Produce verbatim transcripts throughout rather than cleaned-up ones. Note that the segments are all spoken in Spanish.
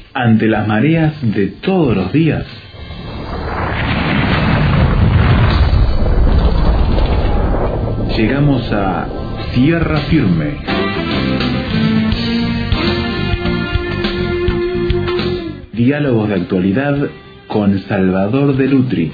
ante las mareas de todos los días. Llegamos a Tierra Firme. Diálogos de actualidad con Salvador de Lutri.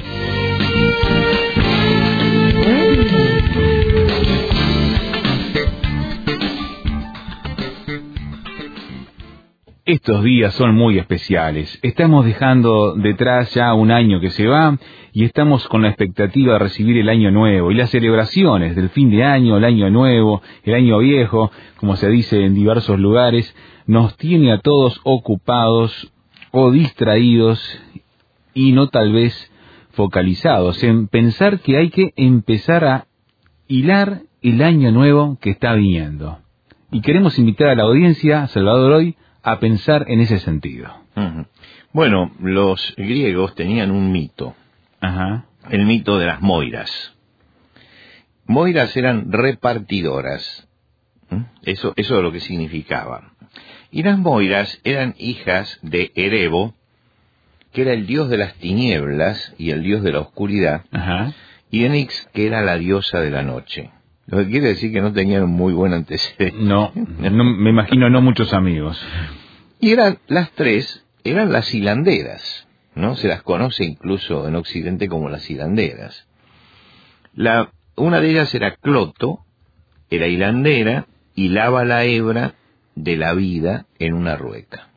Estos días son muy especiales. Estamos dejando detrás ya un año que se va y estamos con la expectativa de recibir el año nuevo y las celebraciones del fin de año, el año nuevo, el año viejo, como se dice en diversos lugares, nos tiene a todos ocupados o distraídos y no tal vez focalizados en pensar que hay que empezar a hilar el año nuevo que está viniendo. Y queremos invitar a la audiencia, Salvador, hoy, a pensar en ese sentido. Uh-huh. Bueno, los griegos tenían un mito. Ajá. El mito de las moiras. Moiras eran repartidoras. ¿Mm? Eso, eso es lo que significaba. Y las moiras eran hijas de Erebo, que era el dios de las tinieblas y el dios de la oscuridad, Ajá. y Enix, que era la diosa de la noche. Lo que quiere decir que no tenían un muy buen antecedente. No, no, me imagino no muchos amigos. Y eran las tres, eran las hilanderas, ¿no? Se las conoce incluso en Occidente como las hilanderas. La, una de ellas era Cloto, era hilandera, hilaba la hebra de la vida en una rueca.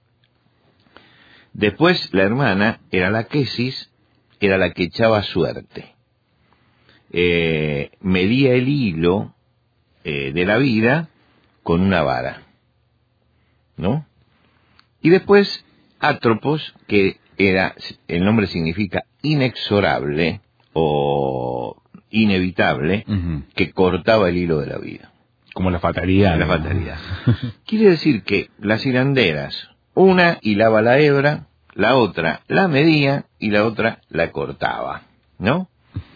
Después la hermana era la Quesis, era la que echaba suerte. Eh, medía el hilo eh, de la vida con una vara, ¿no? Y después Atropos, que era, el nombre significa inexorable o inevitable, uh-huh. que cortaba el hilo de la vida. Como la fatalidad. La fatalidad. Quiere decir que las hilanderas, una hilaba la hebra, la otra la medía y la otra la cortaba, ¿no?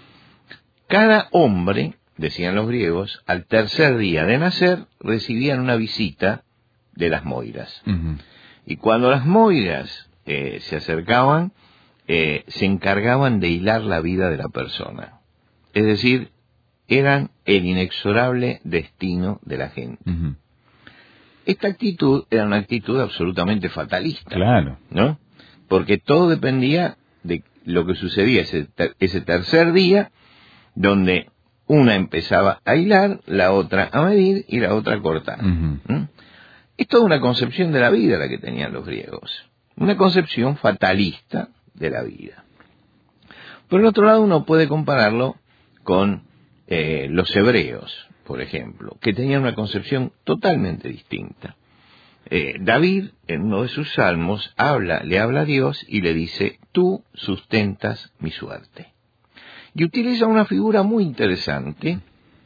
Cada hombre, decían los griegos, al tercer día de nacer, recibían una visita de las moiras. Uh-huh. Y cuando las moiras eh, se acercaban, eh, se encargaban de hilar la vida de la persona. Es decir, eran el inexorable destino de la gente. Uh-huh. Esta actitud era una actitud absolutamente fatalista. Claro. ¿No? Porque todo dependía de lo que sucedía ese, ter- ese tercer día, donde una empezaba a hilar, la otra a medir y la otra a cortar. Uh-huh. ¿Mm? Es toda una concepción de la vida la que tenían los griegos, una concepción fatalista de la vida. Por el otro lado, uno puede compararlo con eh, los hebreos, por ejemplo, que tenían una concepción totalmente distinta. Eh, David, en uno de sus salmos, habla, le habla a Dios y le dice: tú sustentas mi suerte. Y utiliza una figura muy interesante.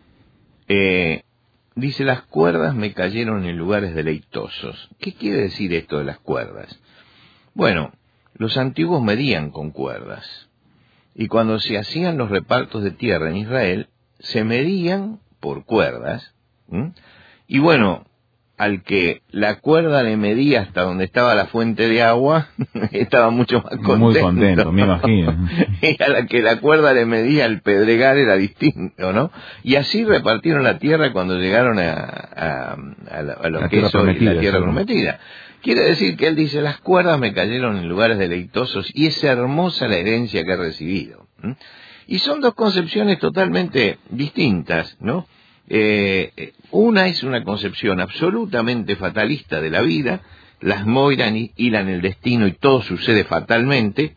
Eh, dice, las cuerdas me cayeron en lugares deleitosos. ¿Qué quiere decir esto de las cuerdas? Bueno, los antiguos medían con cuerdas. Y cuando se hacían los repartos de tierra en Israel, se medían por cuerdas. ¿Mm? Y bueno, al que la cuerda le medía hasta donde estaba la fuente de agua, estaba mucho más contento. Muy contento, me imagino. Y a la que la cuerda le medía el pedregal era distinto, ¿no? Y así repartieron la tierra cuando llegaron a, a, a, la, a lo la que es hoy la tierra sí. prometida. Quiere decir que él dice, las cuerdas me cayeron en lugares deleitosos y es hermosa la herencia que he recibido. ¿Mm? Y son dos concepciones totalmente distintas, ¿no? Eh, una es una concepción absolutamente fatalista de la vida, las moiras hilan el destino y todo sucede fatalmente,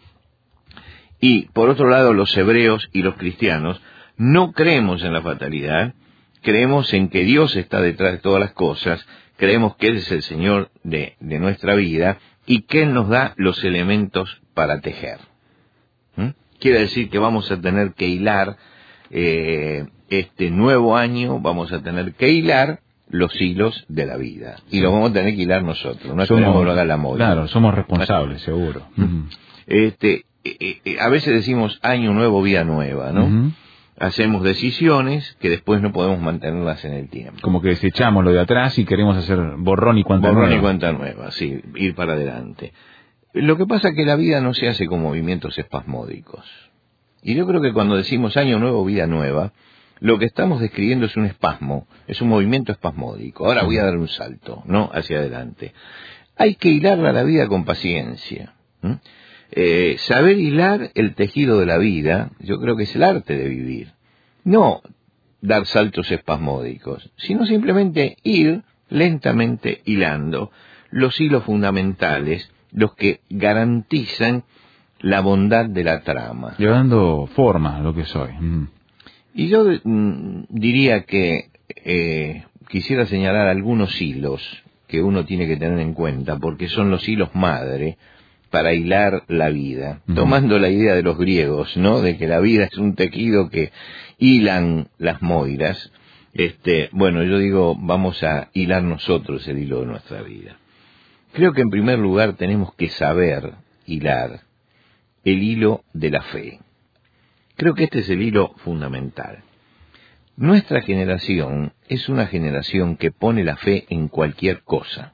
y por otro lado los hebreos y los cristianos no creemos en la fatalidad, creemos en que Dios está detrás de todas las cosas, creemos que Él es el Señor de, de nuestra vida y que Él nos da los elementos para tejer. ¿Mm? Quiere decir que vamos a tener que hilar eh, este nuevo año, vamos a tener que hilar los hilos de la vida. Y sí. Los vamos a tener que hilar nosotros, no esperemos que lo haga la moda. Claro, somos responsables, seguro. Uh-huh. Este, eh, eh, a veces decimos año nuevo, vida nueva, ¿no? Uh-huh. hacemos decisiones que después no podemos mantenerlas en el tiempo. Como que desechamos lo de atrás y queremos hacer borrón y cuenta borrón nueva. y cuenta nueva, sí, ir para adelante. Lo que pasa es que la vida no se hace con movimientos espasmódicos. Y yo creo que cuando decimos año nuevo, vida nueva, lo que estamos describiendo es un espasmo, es un movimiento espasmódico. Ahora voy a dar un salto, ¿no?, hacia adelante. Hay que hilarla la vida con paciencia. ¿Mm? Eh, saber hilar el tejido de la vida, yo creo que es el arte de vivir. No dar saltos espasmódicos, sino simplemente ir lentamente hilando los hilos fundamentales, los que garantizan la bondad de la trama. Llevando forma a lo que soy. Mm. Y yo mm, diría que eh, quisiera señalar algunos hilos que uno tiene que tener en cuenta, porque son los hilos madre para hilar la vida, uh-huh. tomando la idea de los griegos, ¿no?, de que la vida es un tejido que hilan las moiras. Este, bueno, yo digo, vamos a hilar nosotros el hilo de nuestra vida. Creo que en primer lugar tenemos que saber hilar el hilo de la fe. Creo que este es el hilo fundamental. Nuestra generación es una generación que pone la fe en cualquier cosa.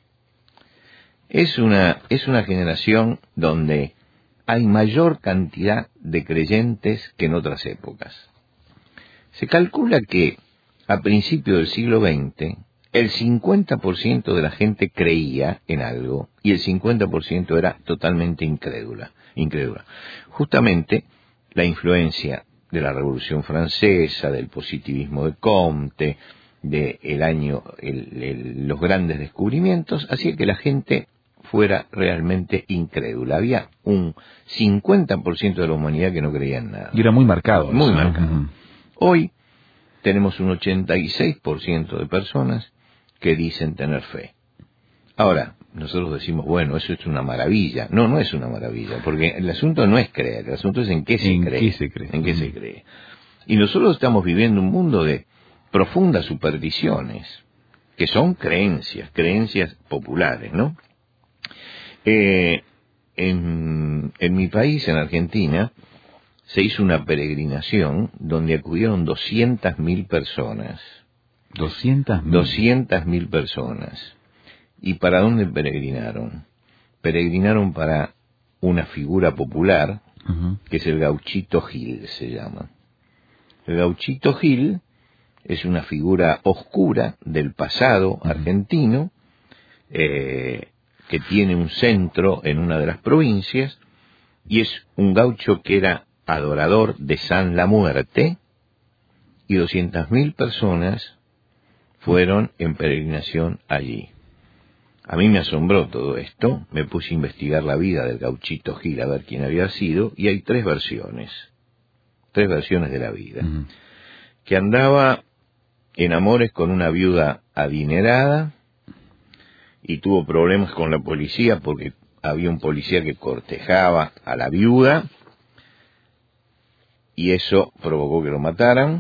Es una, es una generación donde hay mayor cantidad de creyentes que en otras épocas. Se calcula que a principios del siglo veinte, el cincuenta por ciento de la gente creía en algo y el cincuenta por ciento era totalmente incrédula. incrédula. Justamente la influencia de la Revolución Francesa, del positivismo de Comte, de el año, el, el, los grandes descubrimientos, hacía que la gente fuera realmente incrédula. Había un cincuenta por ciento de la humanidad que no creía en nada. Y era muy marcado. Muy eso, marcado. ¿no? Hoy tenemos un ochenta y seis por ciento de personas que dicen tener fe. Ahora, nosotros decimos, bueno, eso es una maravilla. No, no es una maravilla, porque el asunto no es creer, el asunto es en qué se ¿En cree. qué se cree? En qué se cree. Y nosotros estamos viviendo un mundo de profundas supersticiones, que son creencias, creencias populares, ¿no? Eh, en, en mi país, en Argentina, se hizo una peregrinación donde acudieron doscientas mil personas. ¿Doscientas mil? doscientas mil personas. ¿Y para dónde peregrinaron? Peregrinaron para una figura popular, uh-huh. que es el Gauchito Gil, se llama. El Gauchito Gil es una figura oscura del pasado uh-huh. argentino, eh, que tiene un centro en una de las provincias, y es un gaucho que era adorador de San la Muerte, y doscientas mil personas fueron en peregrinación allí. A mí me asombró todo esto, me puse a investigar la vida del Gauchito Gil, a ver quién había sido, y hay tres versiones, tres versiones de la vida. Uh-huh. Que andaba en amores con una viuda adinerada, y tuvo problemas con la policía porque había un policía que cortejaba a la viuda, y eso provocó que lo mataran.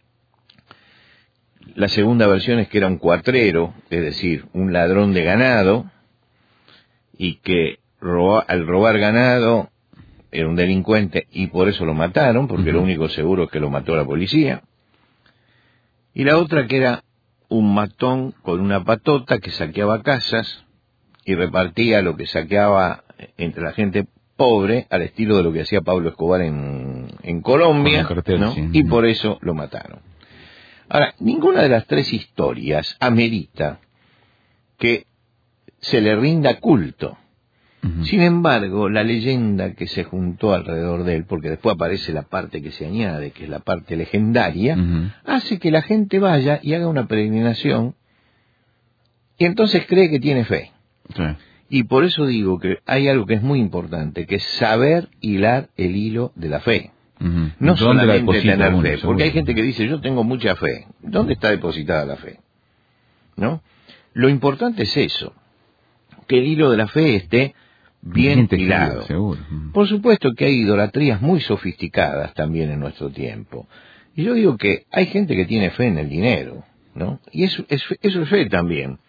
La segunda versión es que era un cuatrero, es decir, un ladrón de ganado, y que roba, al robar ganado era un delincuente y por eso lo mataron, porque uh-huh. lo único seguro es que lo mató la policía. Y la otra que era un matón con una patota que saqueaba casas y repartía lo que saqueaba entre la gente pobre, al estilo de lo que hacía Pablo Escobar en, en Colombia, cartel, ¿no? Sí. Y por eso lo mataron. Ahora, ninguna de las tres historias amerita que se le rinda culto. Uh-huh. Sin embargo, la leyenda que se juntó alrededor de él, porque después aparece la parte que se añade, que es la parte legendaria, uh-huh. hace que la gente vaya y haga una peregrinación y entonces cree que tiene fe. Sí. Y por eso digo que hay algo que es muy importante, que es saber hilar el hilo de la fe. Uh-huh. No solamente tener uno, fe, seguro. Porque hay gente que dice, yo tengo mucha fe. ¿Dónde está depositada la fe? ¿No? Lo importante es eso, que el hilo de la fe esté bien hilado. Seguro. Uh-huh. Por supuesto que hay idolatrías muy sofisticadas también en nuestro tiempo. Y yo digo que hay gente que tiene fe en el dinero, ¿no? Y eso es, eso es fe también.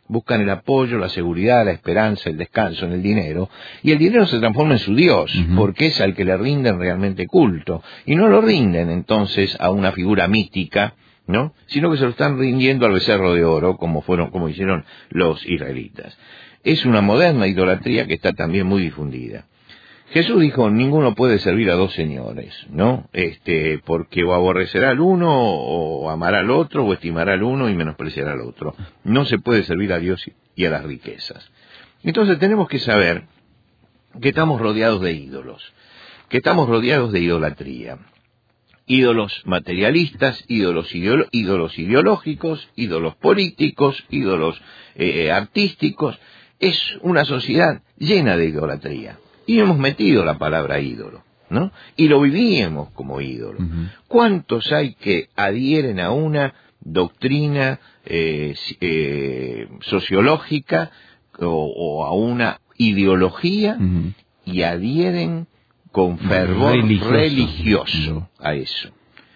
buscan el apoyo, la seguridad, la esperanza, el descanso en el dinero, y el dinero se transforma en su Dios, uh-huh. porque es al que le rinden realmente culto, y no lo rinden entonces a una figura mítica, ¿no? Sino que se lo están rindiendo al becerro de oro, como fueron, como hicieron los israelitas. Es una moderna idolatría que está también muy difundida. Jesús dijo, ninguno puede servir a dos señores, ¿no? Este, porque o aborrecerá al uno, o amará al otro, o estimará al uno y menospreciará al otro. No se puede servir a Dios y a las riquezas. Entonces tenemos que saber que estamos rodeados de ídolos, que estamos rodeados de idolatría. Ídolos materialistas, ídolos, ideolo- ídolos ideológicos, ídolos políticos, ídolos eh, artísticos. Es una sociedad llena de idolatría. Y hemos metido la palabra ídolo, ¿no? Y lo vivíamos como ídolo. Uh-huh. ¿Cuántos hay que adhieren a una doctrina eh, eh, sociológica o, o a una ideología uh-huh. y adhieren con fervor religioso, religioso a eso?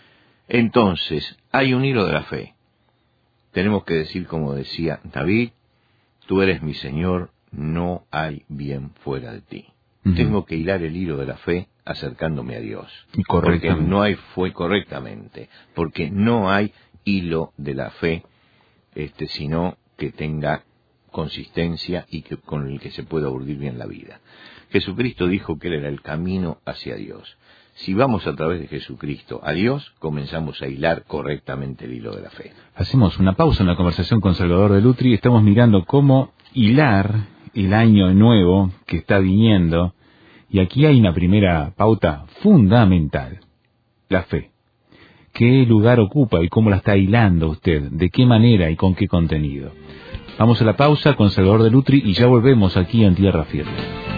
Entonces, hay un hilo de la fe. Tenemos que decir, como decía David, tú eres mi Señor, no hay bien fuera de ti. Uh-huh. Tengo que hilar el hilo de la fe acercándome a Dios. Y porque no hay fue correctamente, porque no hay hilo de la fe, este, sino que tenga consistencia y que con el que se pueda urdir bien la vida. Jesucristo dijo que Él era el camino hacia Dios. Si vamos a través de Jesucristo a Dios, comenzamos a hilar correctamente el hilo de la fe. Hacemos una pausa en la conversación con Salvador de Lutri. Estamos mirando cómo hilar el año nuevo que está viniendo, y aquí hay una primera pauta fundamental: la fe. ¿Qué lugar ocupa y cómo la está hilando usted? ¿De qué manera y con qué contenido? Vamos a la pausa con Salvador de Lutri y ya volvemos aquí en Tierra Firme.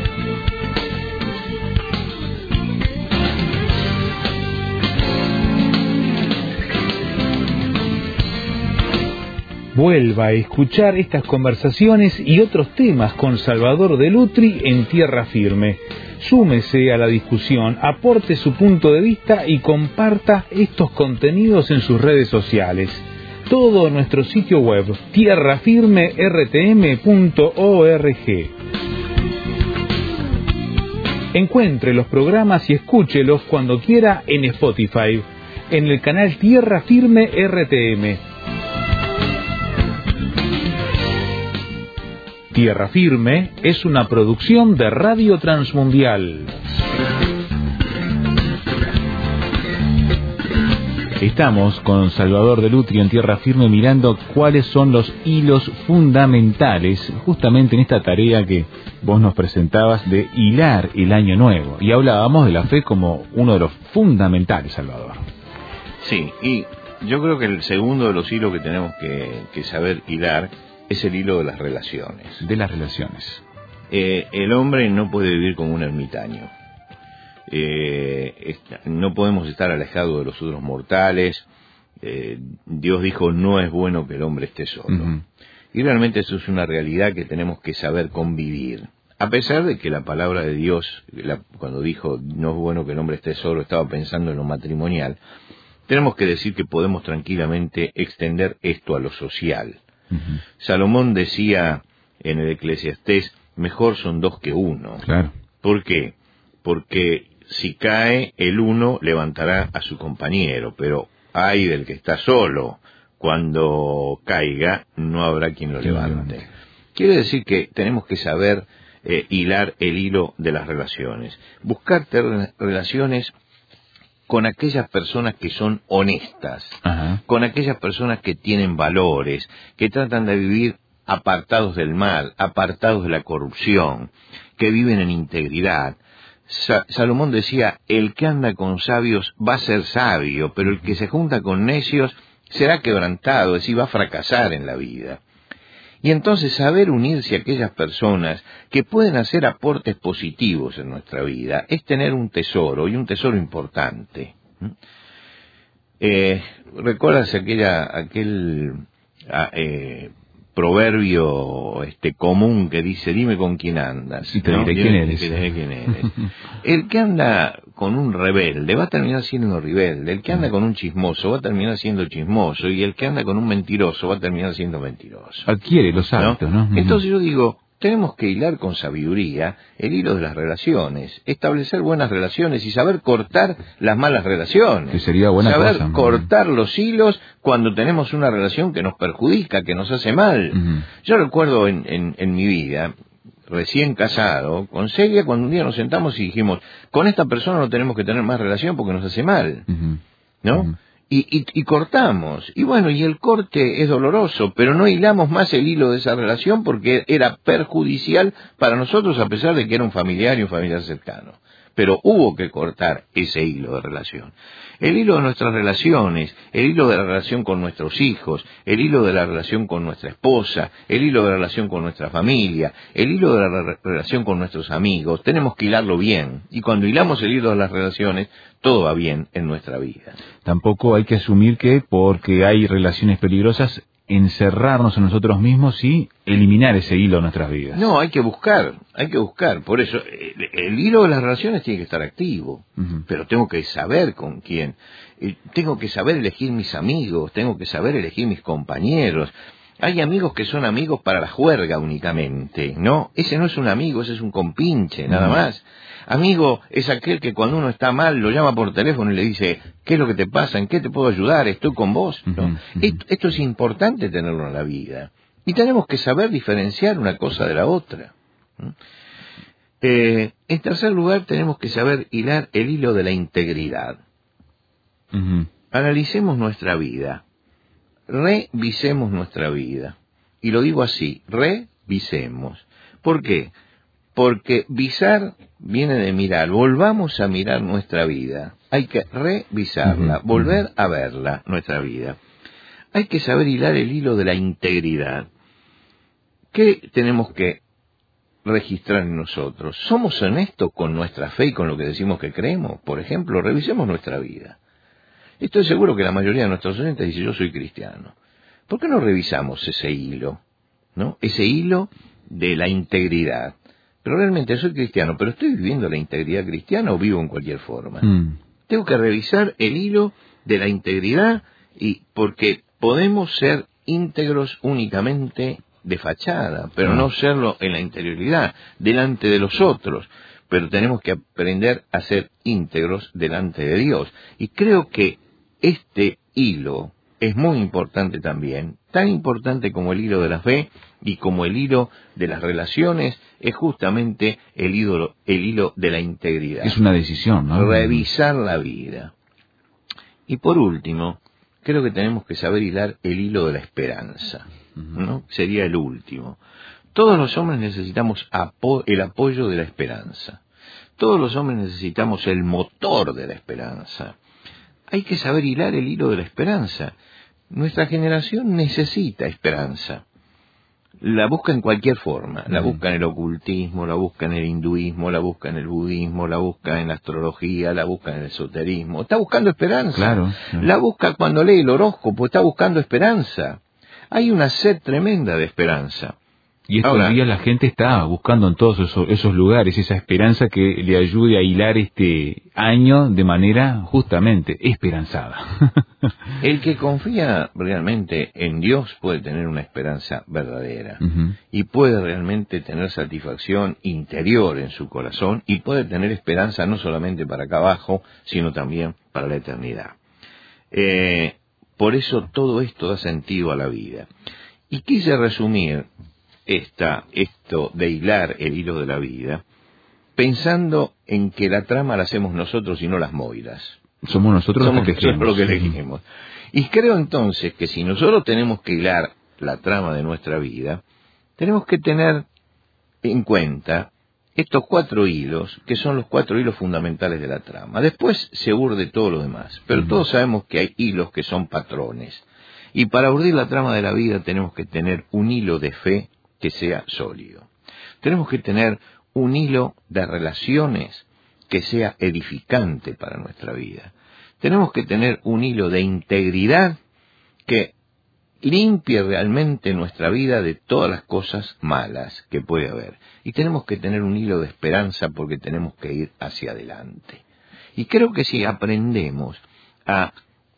Vuelva a escuchar estas conversaciones y otros temas con Salvador de Lutri en Tierra Firme. Súmese a la discusión, aporte su punto de vista y comparta estos contenidos en sus redes sociales. Todo en nuestro sitio web, tierra firme r t m punto org. Encuentre los programas y escúchelos cuando quiera en Spotify, en el canal Tierra Firme R T M. Tierra Firme es una producción de Radio Transmundial. Estamos con Salvador de Lutri en Tierra Firme mirando cuáles son los hilos fundamentales justamente en esta tarea que vos nos presentabas de hilar el año nuevo. Y hablábamos de la fe como uno de los fundamentales, Salvador. Sí, y yo creo que el segundo de los hilos que tenemos que, que saber hilar es el hilo de las relaciones. De las relaciones. Eh, el hombre no puede vivir como un ermitaño. Eh, esta, no podemos estar alejados de los otros mortales. Eh, Dios dijo, no es bueno que el hombre esté solo. Uh-huh. Y realmente eso es una realidad que tenemos que saber convivir. A pesar de que la palabra de Dios, la, cuando dijo, no es bueno que el hombre esté solo, estaba pensando en lo matrimonial, tenemos que decir que podemos tranquilamente extender esto a lo social. Uh-huh. Salomón decía en el Eclesiastés, mejor son dos que uno. Claro. ¿Por qué? Porque si cae el uno levantará a su compañero, pero ay del que está solo, cuando caiga no habrá quien lo levante. levante. Quiere decir que tenemos que saber eh, hilar el hilo de las relaciones, buscar ter- relaciones con aquellas personas que son honestas, uh-huh. con aquellas personas que tienen valores, que tratan de vivir apartados del mal, apartados de la corrupción, que viven en integridad. Sa- Salomón decía, el que anda con sabios va a ser sabio, pero el que se junta con necios será quebrantado, es decir, va a fracasar en la vida. Y entonces saber unirse a aquellas personas que pueden hacer aportes positivos en nuestra vida es tener un tesoro, y un tesoro importante. Eh, ¿Recuerdas aquella, aquel eh, proverbio este común que dice, dime con quién andas. Y te ¿no? diré quién eres. Te diré quién eres. El que anda con un rebelde va a terminar siendo rebelde, el que anda con un chismoso va a terminar siendo chismoso, y el que anda con un mentiroso va a terminar siendo mentiroso. Adquiere los hábitos, ¿no? ¿no? Entonces yo digo, tenemos que hilar con sabiduría el hilo de las relaciones, establecer buenas relaciones y saber cortar las malas relaciones. Que sería buena saber cosa. cortar los hilos cuando tenemos una relación que nos perjudica, que nos hace mal. Uh-huh. Yo recuerdo en, en, en mi vida, recién casado, con Celia, cuando un día nos sentamos y dijimos, con esta persona no tenemos que tener más relación porque nos hace mal, uh-huh. ¿no? Uh-huh. Y, y, y cortamos, y bueno, y el corte es doloroso, pero no hilamos más el hilo de esa relación porque era perjudicial para nosotros, a pesar de que era un familiar y un familiar cercano. Pero hubo que cortar ese hilo de relación. El hilo de nuestras relaciones, el hilo de la relación con nuestros hijos, el hilo de la relación con nuestra esposa, el hilo de la relación con nuestra familia, el hilo de la re- relación con nuestros amigos, tenemos que hilarlo bien. Y cuando hilamos el hilo de las relaciones, todo va bien en nuestra vida. Tampoco hay que asumir que porque hay relaciones peligrosas, encerrarnos en nosotros mismos y eliminar ese hilo de nuestras vidas. No, hay que buscar, hay que buscar. Por eso, el, el hilo de las relaciones tiene que estar activo, uh-huh. pero tengo que saber con quién. Eh, tengo que saber elegir mis amigos, tengo que saber elegir mis compañeros. Hay amigos que son amigos para la juerga únicamente, ¿no? Ese no es un amigo, ese es un compinche, nada uh-huh. más. Amigo es aquel que cuando uno está mal lo llama por teléfono y le dice, ¿qué es lo que te pasa? ¿En qué te puedo ayudar? Estoy con vos, ¿no? Uh-huh. Esto, esto es importante tenerlo en la vida. Y tenemos que saber diferenciar una cosa de la otra. Eh, en tercer lugar, tenemos que saber hilar el hilo de la integridad. Uh-huh. Analicemos nuestra vida. Revisemos nuestra vida. Y lo digo así, revisemos. ¿Por qué? Porque visar viene de mirar. Volvamos a mirar nuestra vida. Hay que revisarla, uh-huh. volver a verla, nuestra vida. Hay que saber hilar el hilo de la integridad. ¿Qué tenemos que registrar en nosotros? ¿Somos honestos con nuestra fe y con lo que decimos que creemos? Por ejemplo, revisemos nuestra vida. Estoy seguro que la mayoría de nuestros oyentes dice, yo soy cristiano. ¿Por qué no revisamos ese hilo? ¿No? Ese hilo de la integridad. Pero realmente soy cristiano, pero ¿estoy viviendo la integridad cristiana o vivo en cualquier forma? Mm. Tengo que revisar el hilo de la integridad, y porque podemos ser íntegros únicamente de fachada, pero no serlo en la interioridad, delante de los otros. Pero tenemos que aprender a ser íntegros delante de Dios. Y creo que este hilo es muy importante también, tan importante como el hilo de la fe y como el hilo de las relaciones, es justamente el hilo, el hilo de la integridad. Es una decisión, ¿no? Revisar la vida. Y por último, creo que tenemos que saber hilar el hilo de la esperanza, ¿no? Sería el último. Todos los hombres necesitamos apo- el apoyo de la esperanza. Todos los hombres necesitamos el motor de la esperanza. Hay que saber hilar el hilo de la esperanza. Nuestra generación necesita esperanza. La busca en cualquier forma. La busca en el ocultismo, la busca en el hinduismo, la busca en el budismo, la busca en la astrología, la busca en el esoterismo. Está buscando esperanza. Claro, claro. La busca cuando lee el horóscopo, está buscando esperanza. Hay una sed tremenda de esperanza. Y estos Ahora, días la gente está buscando en todos esos, esos lugares esa esperanza que le ayude a hilar este año de manera justamente esperanzada. El que confía realmente en Dios puede tener una esperanza verdadera, uh-huh. y puede realmente tener satisfacción interior en su corazón, y puede tener esperanza no solamente para acá abajo, sino también para la eternidad. Eh, por eso todo esto da sentido a la vida. Y quise resumir esta, esto de hilar el hilo de la vida, pensando en que la trama la hacemos nosotros y no las moiras. Somos nosotros Somos los que elegimos. lo que elegimos. Y creo entonces que si nosotros tenemos que hilar la trama de nuestra vida, tenemos que tener en cuenta estos cuatro hilos, que son los cuatro hilos fundamentales de la trama. Después se urde todo lo demás, pero uh-huh. todos sabemos que hay hilos que son patrones. Y para urdir la trama de la vida tenemos que tener un hilo de fe que sea sólido. Tenemos que tener un hilo de relaciones que sea edificante para nuestra vida. Tenemos que tener un hilo de integridad que limpie realmente nuestra vida de todas las cosas malas que puede haber. Y tenemos que tener un hilo de esperanza porque tenemos que ir hacia adelante. Y creo que si aprendemos a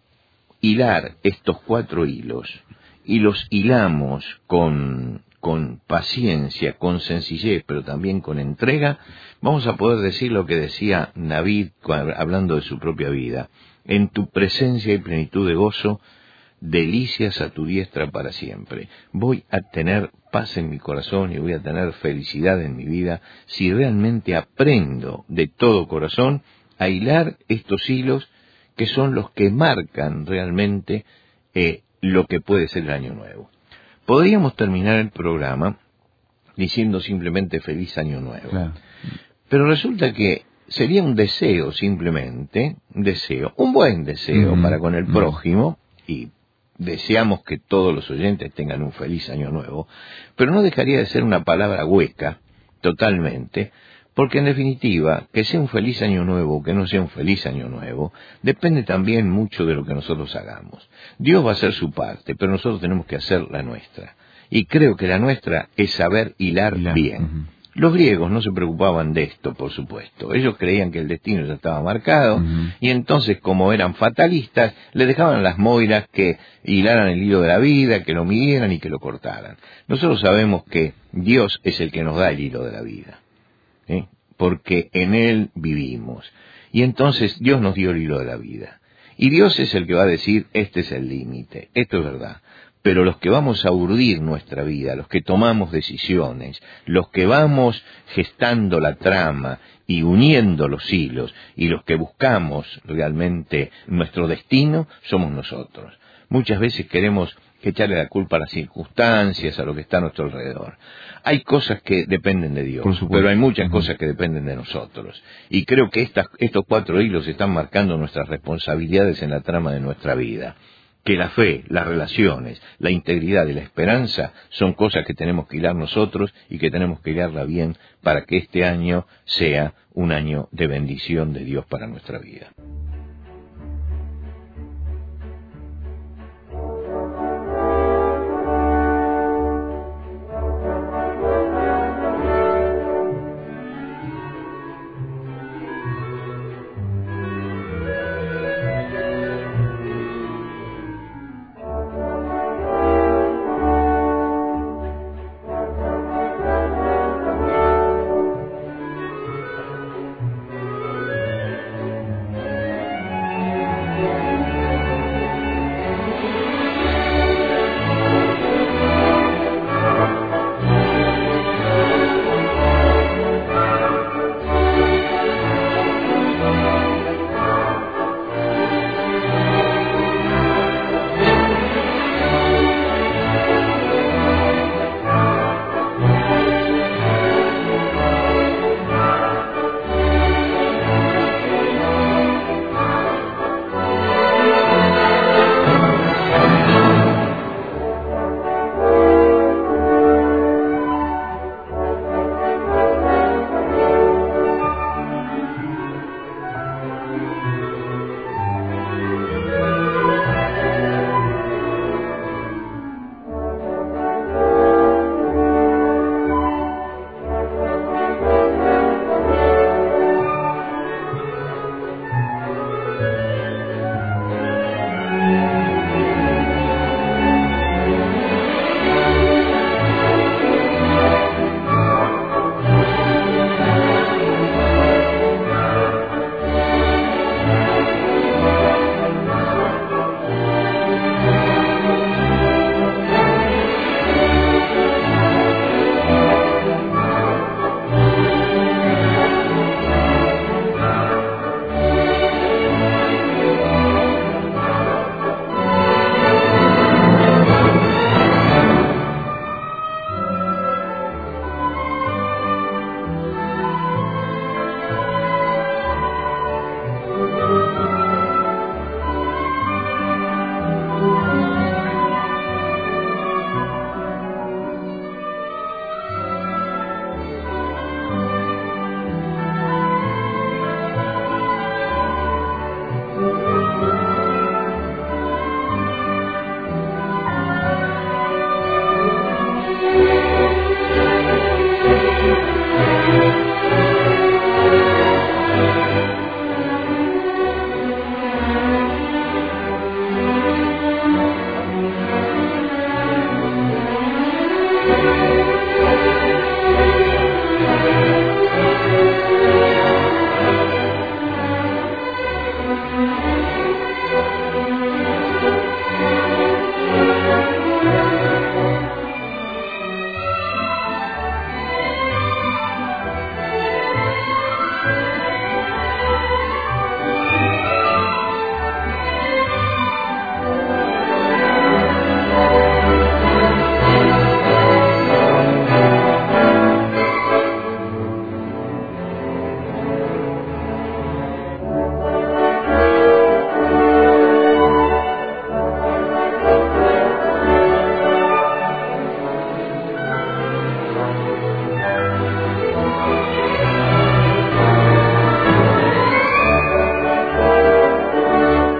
hilar estos cuatro hilos y los hilamos con, con paciencia, con sencillez, pero también con entrega, vamos a poder decir lo que decía David hablando de su propia vida. En tu presencia y plenitud de gozo, delicias a tu diestra para siempre. Voy a tener paz en mi corazón y voy a tener felicidad en mi vida si realmente aprendo de todo corazón a hilar estos hilos que son los que marcan realmente eh, lo que puede ser el año nuevo. Podríamos terminar el programa diciendo simplemente feliz año nuevo. Claro. Pero resulta que sería un deseo simplemente, un deseo, un buen deseo mm-hmm. para con el prójimo, y deseamos que todos los oyentes tengan un feliz año nuevo, pero no dejaría de ser una palabra hueca, totalmente, porque en definitiva, que sea un feliz año nuevo o que no sea un feliz año nuevo, depende también mucho de lo que nosotros hagamos. Dios va a hacer su parte, pero nosotros tenemos que hacer la nuestra. Y creo que la nuestra es saber hilar la, bien. Uh-huh. Los griegos no se preocupaban de esto, por supuesto. Ellos creían que el destino ya estaba marcado, uh-huh. y entonces, como eran fatalistas, le dejaban a las moiras que hilaran el hilo de la vida, que lo midieran y que lo cortaran. Nosotros sabemos que Dios es el que nos da el hilo de la vida, ¿eh? Porque en Él vivimos. Y entonces Dios nos dio el hilo de la vida. Y Dios es el que va a decir, este es el límite, esto es verdad. Pero los que vamos a urdir nuestra vida, los que tomamos decisiones, los que vamos gestando la trama y uniendo los hilos, y los que buscamos realmente nuestro destino, somos nosotros. Muchas veces queremos echarle la culpa a las circunstancias, a lo que está a nuestro alrededor. Hay cosas que dependen de Dios, pero hay muchas uh-huh. cosas que dependen de nosotros. Y creo que estas, estos cuatro hilos están marcando nuestras responsabilidades en la trama de nuestra vida. Que la fe, las relaciones, la integridad y la esperanza son cosas que tenemos que hilar nosotros y que tenemos que hilarla bien para que este año sea un año de bendición de Dios para nuestra vida.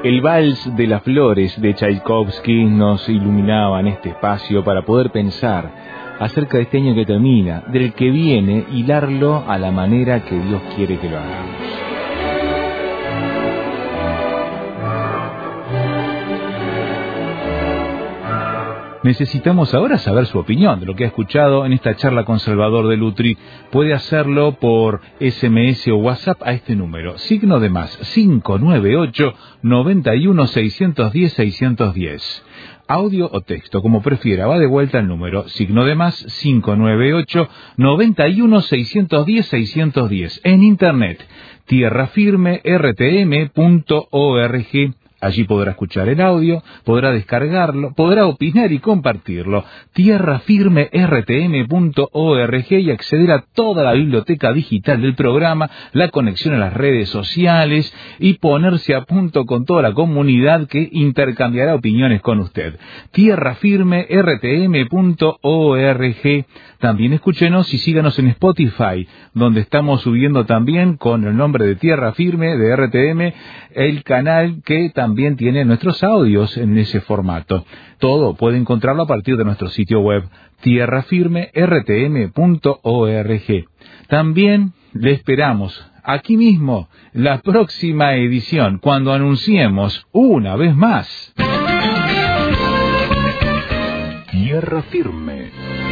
El Vals de las Flores de Tchaikovsky nos iluminaba en este espacio para poder pensar acerca de este año que termina, del que viene, hilarlo a la manera que Dios quiere que lo hagamos. Necesitamos ahora saber su opinión de lo que ha escuchado en esta charla con Salvador de Lutri. Puede hacerlo por ese eme ese o WhatsApp a este número, signo de más, cinco nueve ocho, nueve uno, seis uno cero, seis uno cero. Audio o texto, como prefiera, va de vuelta el número, signo de más, cinco nueve ocho, nueve uno, seis uno cero, seis uno cero. En internet, tierra firme r t m punto org. Allí podrá escuchar el audio, podrá descargarlo, podrá opinar y compartirlo. tierra firme r t m punto org y acceder a toda la biblioteca digital del programa, la conexión a las redes sociales y ponerse a punto con toda la comunidad que intercambiará opiniones con usted. tierra firme r t m punto org. También escúchenos y síganos en Spotify, donde estamos subiendo también con el nombre de Tierra Firme de R T M, el canal que también tiene nuestros audios en ese formato. Todo puede encontrarlo a partir de nuestro sitio web, tierra firme r t m punto org. También le esperamos aquí mismo la próxima edición, cuando anunciemos una vez más Tierra Firme.